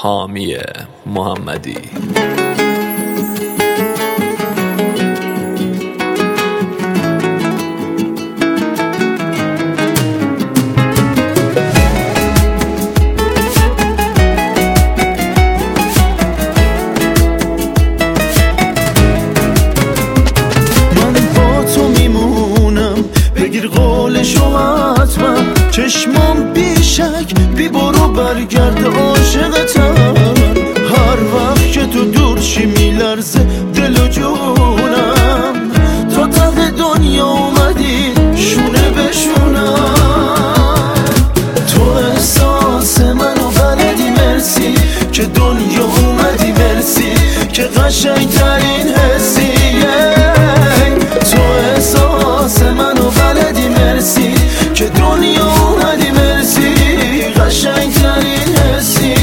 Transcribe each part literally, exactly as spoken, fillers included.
حامی محمدی. چشمام بیشک بی برو برگرد عاشقتم. هر وقت که تو دور شی میلرزه دل و جونم. تا ته دنیا اومدی شونه به شونم. تو احساس منو بلدی مرسی که دنیا اومدی مرسی که قشنگ ترین حسی. تو احساس منو بلدی مرسی که دنیا اومدی مرسی قشنگ ترین حسی.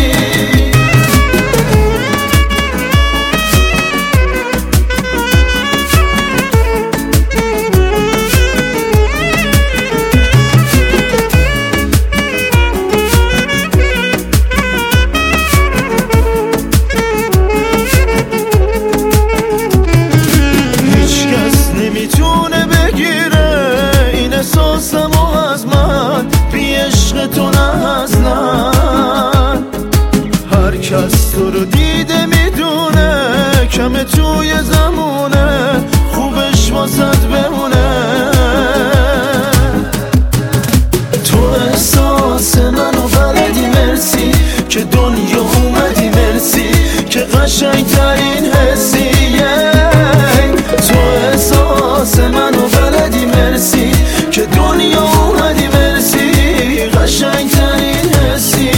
هیچ کس نمیتونه بگیره این احساسمو از من، بی عشق تو نه از من. هر کس تو رو دیده میدونه کمه توی زمونه، خوبش واسد بمونه. تو احساس منو بلدی مرسی که دنیا اومدی مرسی که قشنگ ترین حسی. تو احساس منو بلدی مرسی که دنیا اومدی مرسی قشنگ ترین حسی.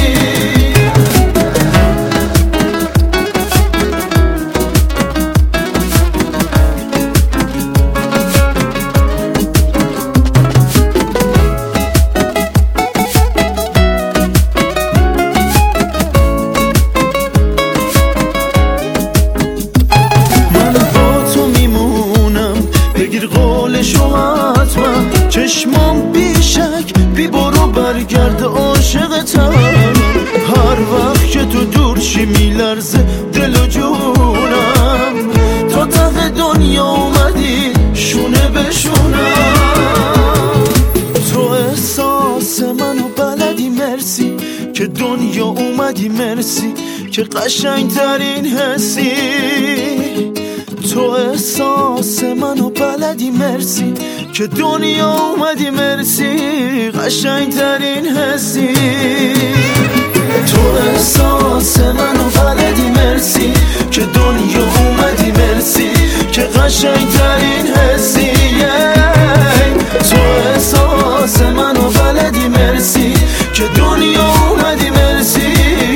من با تو میمونم بگیر قولشو حتما. چشمام بیشک بی برو برگرد عاشقتم. هر وقت که تو دور شی میلرزه دل و جونم. تا ته دنیا اومدی شونه به شونم. تو احساس منو بلدی مرسی که دنیا اومدی مرسی که قشنگ ترین حسی. تو احساس منو بلدی مرسی که دنیا اومدی مرسی قشنگ ترین حسی. تو احساس منو بلدی مرسی که دنیا اومدی مرسی که قشنگ ترین حسی. تو احساس منو بلدی مرسی که دنیا اومدی مرسی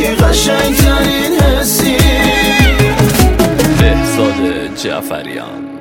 قشنگ ترین حسی. بهزاد جعفریان.